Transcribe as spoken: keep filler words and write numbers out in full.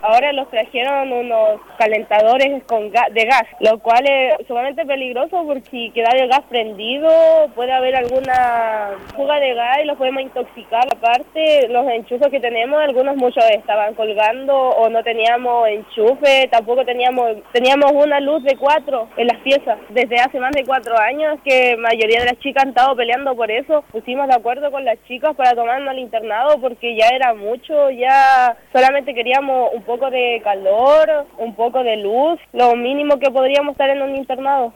Ahora los trajeron unos calentadores con gas, de gas, lo cual es sumamente peligroso porque si queda el gas prendido puede haber alguna fuga de gas y los podemos intoxicar. Aparte, los enchufes que tenemos, algunos muchos estaban colgando o no teníamos enchufe, tampoco teníamos teníamos una luz de cuatro en las piezas. Desde hace más de cuatro años que la mayoría de las chicas han estado peleando por eso, pusimos de acuerdo con las chicas para tomarnos al internado porque ya era mucho, ya solamente queríamos un poco de calor, un poco de luz, lo mínimo que podríamos estar en un internado.